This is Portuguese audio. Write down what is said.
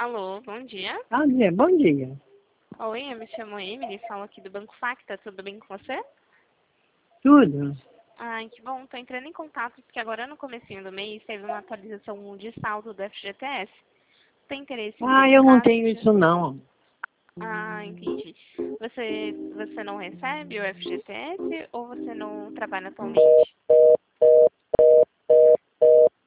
Alô, bom dia. Bom dia. Oi, eu me chamo Emily, falo aqui do Banco Facta, tudo bem com você? Tudo? Ai, que bom, tô entrando em contato porque agora no comecinho do mês teve uma atualização de saldo do FGTS. Tem interesse em Eu não verificar tenho se... isso não. Ah, entendi. Você não recebe o FGTS ou você não trabalha atualmente?